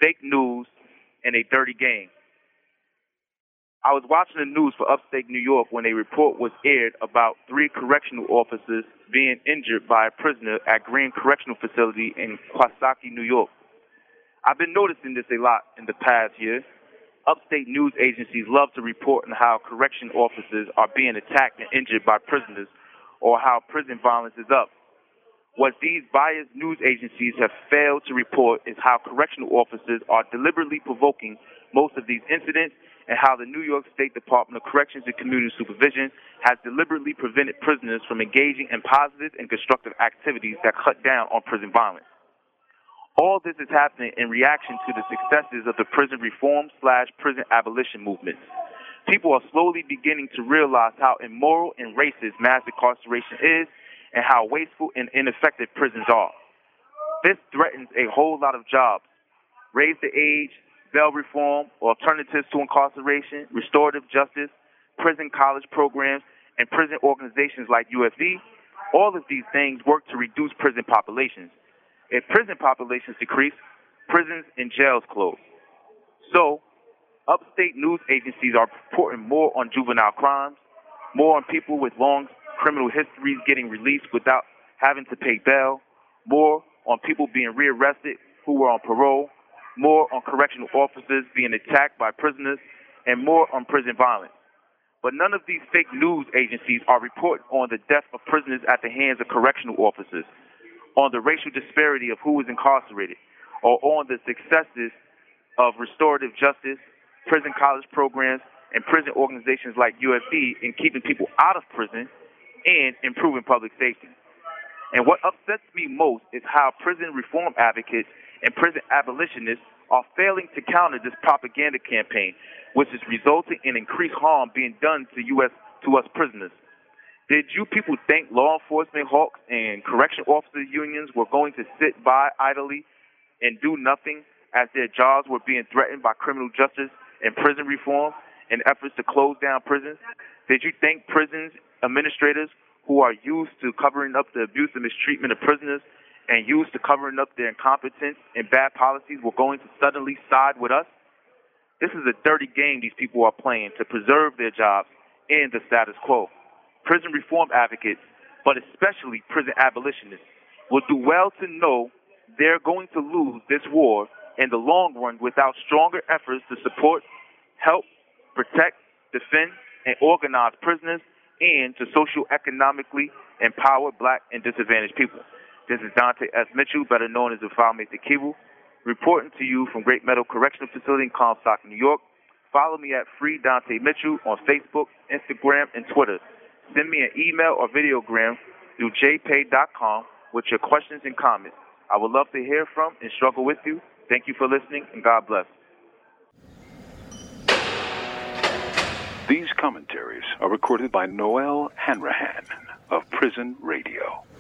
fake news, and a dirty game. I was watching the news for upstate New York when a report was aired about 3 correctional officers being injured by a prisoner at Green Correctional Facility in Coxsackie, New York. I've been noticing this a lot in the past year. Upstate news agencies love to report on how correction officers are being attacked and injured by prisoners or how prison violence is up. What these biased news agencies have failed to report is how correctional officers are deliberately provoking most of these incidents and how the New York State Department of Corrections and Community Supervision has deliberately prevented prisoners from engaging in positive and constructive activities that cut down on prison violence. All this is happening in reaction to the successes of the prison reform/prison abolition movements. People are slowly beginning to realize how immoral and racist mass incarceration is and how wasteful and ineffective prisons are. This threatens a whole lot of jobs. Raise the age, bail reform, alternatives to incarceration, restorative justice, prison college programs, and prison organizations like UFE, all of these things work to reduce prison populations. If prison populations decrease, prisons and jails close. So, upstate news agencies are reporting more on juvenile crimes, more on people with long criminal histories getting released without having to pay bail, more on people being rearrested who were on parole, more on correctional officers being attacked by prisoners, and more on prison violence. But none of these fake news agencies are reporting on the death of prisoners at the hands of correctional officers, on the racial disparity of who is incarcerated, or on the successes of restorative justice, prison college programs, and prison organizations like UFE in keeping people out of prison and improving public safety. And what upsets me most is how prison reform advocates and prison abolitionists are failing to counter this propaganda campaign, which is resulting in increased harm being done to us prisoners. Did you people think law enforcement hawks and correction officers unions were going to sit by idly and do nothing as their jobs were being threatened by criminal justice and prison reform and efforts to close down prisons? Did you think prisons administrators who are used to covering up the abuse and mistreatment of prisoners and used to covering up their incompetence and bad policies were going to suddenly side with us? This is a dirty game these people are playing to preserve their jobs and the status quo. Prison reform advocates, but especially prison abolitionists, will do well to know they're going to lose this war in the long run without stronger efforts to support, help, protect, defend, and organize prisoners and to socioeconomically empower black and disadvantaged people. This is Dante S. Mitchell, better known as the Falme Tequibu, reporting to you from Great Meadow Correctional Facility in Comstock, New York. Follow me at Free Dante Mitchell on Facebook, Instagram, and Twitter. Send me an email or videogram through jpay.com with your questions and comments. I would love to hear from and struggle with you. Thank you for listening, and God bless. These commentaries are recorded by Noel Hanrahan of Prison Radio.